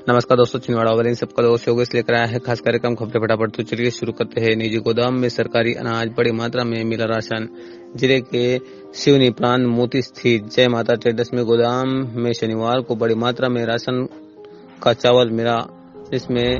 नमस्कार दोस्तों, छिंदवाड़ा वाले इन सबका दोस्त योगेश लेकर आया है खास कार्यक्रम खबरें फटाफट। तो चलिए शुरू करते हैं। निजी गोदाम में सरकारी अनाज बड़ी मात्रा में मिला राशन। जिले के सिवनी प्रांत मोती स्थित जय माता ट्रेडर्स में गोदाम में शनिवार को बड़ी मात्रा में राशन का चावल मिला, जिसमें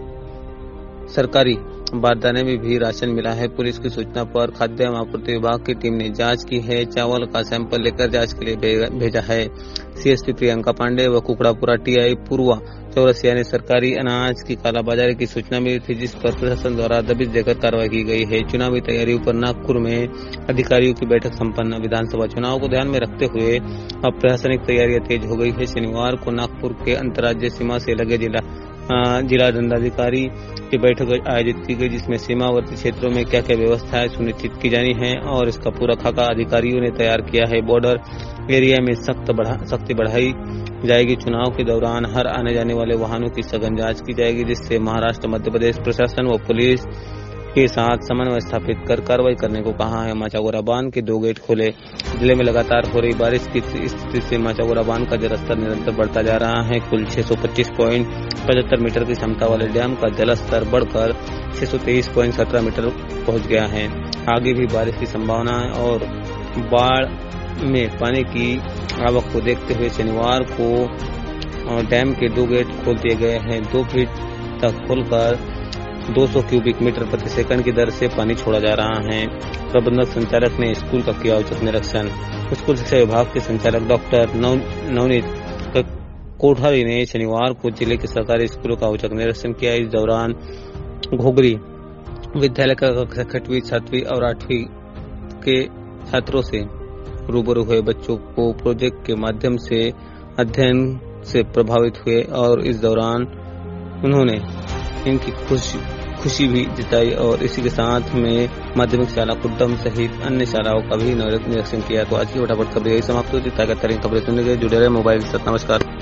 सरकारी बारदाने में भी राशन मिला है। पुलिस की सूचना पर खाद्य एवं आपूर्ति विभाग की टीम ने जांच की है। चावल का सैंपल लेकर जांच के लिए भेजा है। सीएसपी प्रियंका पांडे व कुकड़ापुरा टीआई पूर्वा चौरसिया ने सरकारी अनाज की कालाबाजारी की सूचना मिली थी, जिस पर प्रशासन द्वारा दबिश देकर कार्रवाई की गई है। चुनावी तैयारियों पर नागपुर में अधिकारियों की बैठक संपन्न। विधानसभा चुनाव को ध्यान में रखते हुए अब प्रशासनिक तैयारियां तेज हो गई है। शनिवार को नागपुर के अंतर्राज्यीय सीमा से लगे जिला दंडाधिकारी की बैठक आयोजित की गई, जिसमें सीमावर्ती क्षेत्रों में क्या क्या व्यवस्थाएं सुनिश्चित की जानी है और इसका पूरा खाका अधिकारियों ने तैयार किया है। बॉर्डर एरिया में सख्ती बढ़ाई जाएगी। चुनाव के दौरान हर आने जाने वाले वाहनों की सघन जांच की जाएगी, जिससे महाराष्ट्र मध्य प्रदेश प्रशासन व पुलिस के साथ समन्वय स्थापित कर कार्रवाई करने को कहा है। माचागोरा बांध के 2 गेट खोले। जिले में लगातार हो रही बारिश की स्थिति से माचागोरा बांध का जलस्तर निरंतर बढ़ता जा रहा है। कुल 625.75 मीटर की क्षमता वाले डैम का जलस्तर बढ़कर 623.17 मीटर पहुंच गया है। आगे भी बारिश की संभावना है और बाढ़ में पानी की आवक को देखते हुए शनिवार को डैम के 2 गेट खोल दिए गए हैं। 2 फीट तक खोलकर 200 क्यूबिक मीटर प्रति सेकंड की दर से पानी छोड़ा जा रहा है। प्रबंधक संचालक ने स्कूल का किया औचक निरीक्षण। स्कूल शिक्षा विभाग के संचालक डॉक्टर नवनीत कोठारी ने शनिवार को जिले के सरकारी स्कूलों का औचक निरीक्षण किया। इस दौरान घोगरी विद्यालय का कक्षा 6वीं 7वीं और 8वीं के छात्रों से रूबरू हुए। बच्चों को प्रोजेक्ट के माध्यम से अध्ययन से प्रभावित हुए और इस दौरान उन्होंने इनकी खुशी भी जताई और इसी के साथ में माध्यमिक शाला कुड्डम सहित अन्य शालाओं का भी निरीक्षण किया। तो आज की फटाफट खबरें यही समाप्त होती है। ताकि खबरें सुनने के जुड़े रहे मोबाइल के साथ। नमस्कार।